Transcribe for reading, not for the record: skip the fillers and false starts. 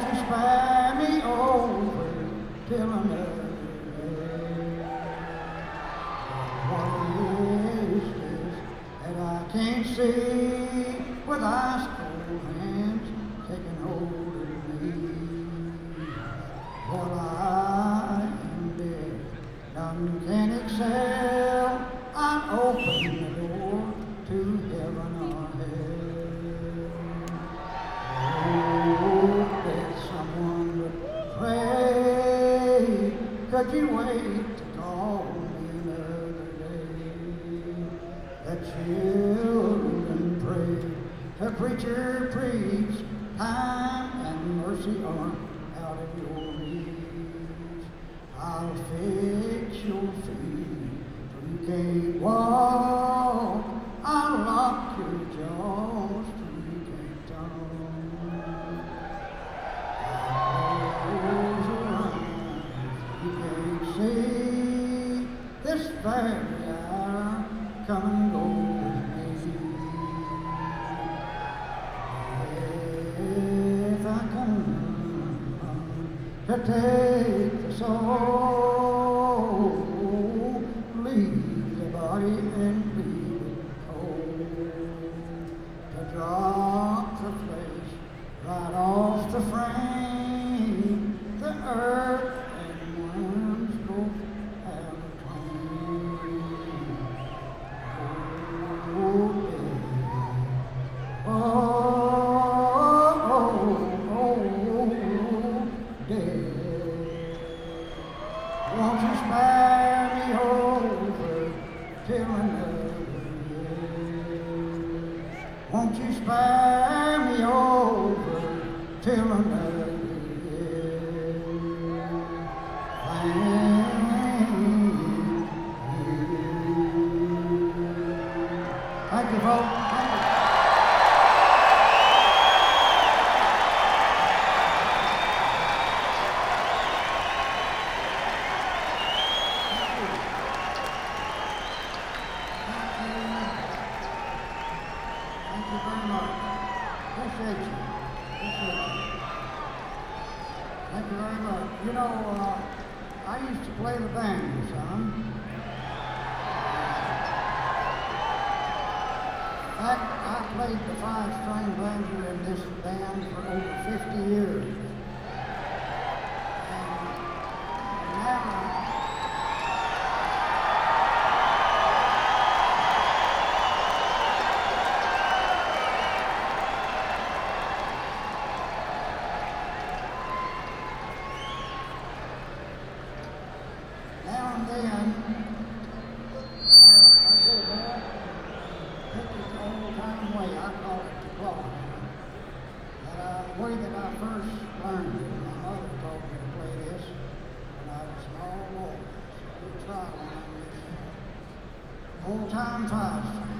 you spare me over till another day? What is this that I can't see with ice cold hands taking hold of me? Well, I am dead, none can excel. I open the door to heaven or hell. Oh, there's someone to pray. Could you wait to call me another day? The children pray, the preacher preached, time and mercy are out of your reach. I'll fix your feet so you can't walk. I'll lock your jaws so you can't talk. I'll close your eyes so you can't see this very hour. Come and go with me. If I come to take the soul, leave the body and leave it cold. To drop the flesh right off the frame, the earth and worms both have a claim. Oh, death. Death. Won't you spare me over till another day? Won't you spare me over till another day? Thank you. Thank you, folks. Thank you. Thank you very much. Appreciate you. Appreciate you. Thank you very much. You know, I used to play the band, son. In fact, I played the five-string banjo in this band for over 50 years. And now, now and then, I go back and pick it the old-time way. I call it the claw. The way that I first learned it, my mother taught me to play this when I was a small boy. So we'll try one on this old-time five-string.